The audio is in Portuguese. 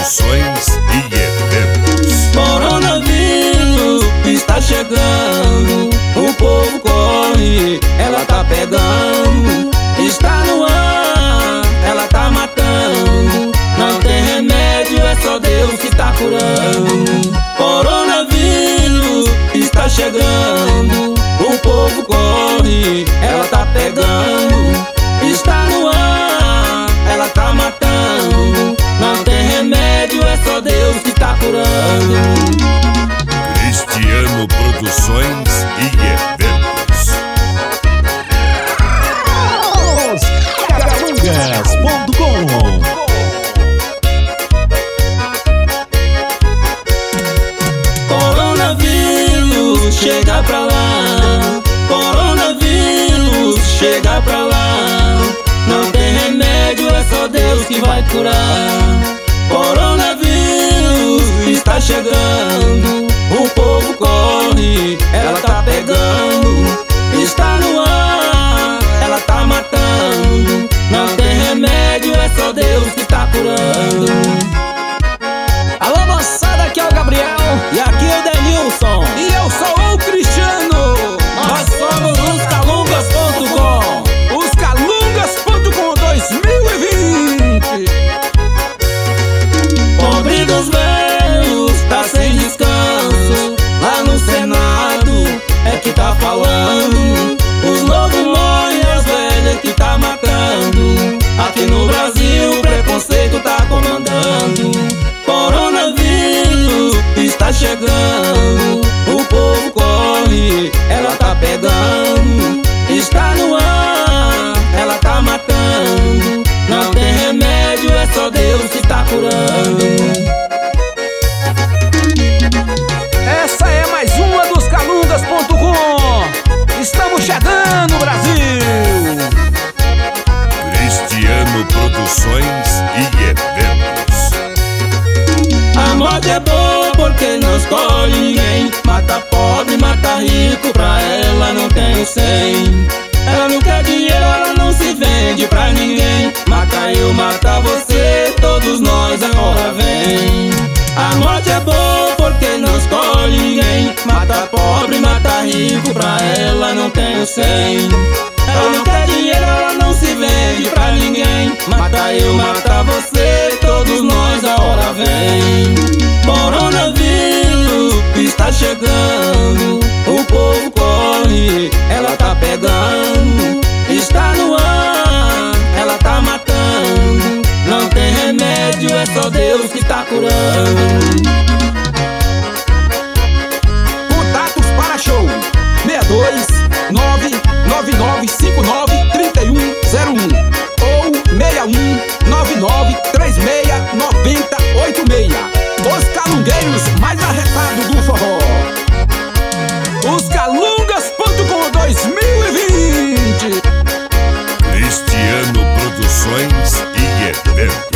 Produções e Eventos. Coronavírus está chegando, o povo corre, ela tá pegando. Está no ar, ela tá matando. Não tem remédio, é só Deus que tá curando. Coronavírus está chegando, o povo corre, ela tá pegando. Está no ar, ela tá matando. Não tem remédio, é só Deus que tá curando. Cristiano Produções e Eventos. Calungas.com. Coronavírus, chega pra lá. Coronavírus, chega pra lá. Não tem remédio, é só Deus que vai curar. Coronavírus está chegando, o povo corre, ela tá pegando. Está no ar, ela tá matando. Não tem remédio, é só Deus que tá curando. Alô moçada, aqui é o Gabriel. E aqui é o Denilson. E eu sou o Cristiano. Nós somos os Calungas.com. Os Calungas.com 2020. Pobre dos velhos, tá sem descanso. Lá no Senado é que tá falando. Os novos morrem, as velhas que tá matando. Aqui no Brasil o preconceito tá comandando. Coronavírus está chegando, o povo corre, ela tá pegando. Está no ar, ela tá matando. Não tem remédio, é só Deus que tá curando. Essa é mais uma dos Calungas.com. Estamos chegando, Brasil. Cristiano Produções e Eventos. A morte é boa porque não escolhe ninguém. Mata pobre, mata rico, pra ela não tem o 100. Ela não quer dinheiro, ela não se vende pra ninguém. Mata eu, mata você, todos nós agora vem. A morte é boa porque não escolhe ninguém. Mata pobre, mata rico, pra ela não tem o 100. Ela não quer dinheiro, ela não se vende pra ninguém. Mata eu, mata você, todos nós a hora vem. Coronavírus está chegando, o povo corre, ela tá pegando. Está no ar, ela tá matando. Não tem remédio, é só Deus que tá curando. Contatos para show 62 99959 3101 ou 61 9936 9086. Os calungueiros mais arretados do forró. Os Calungas.com 2020. Cristiano Produções e Eventos.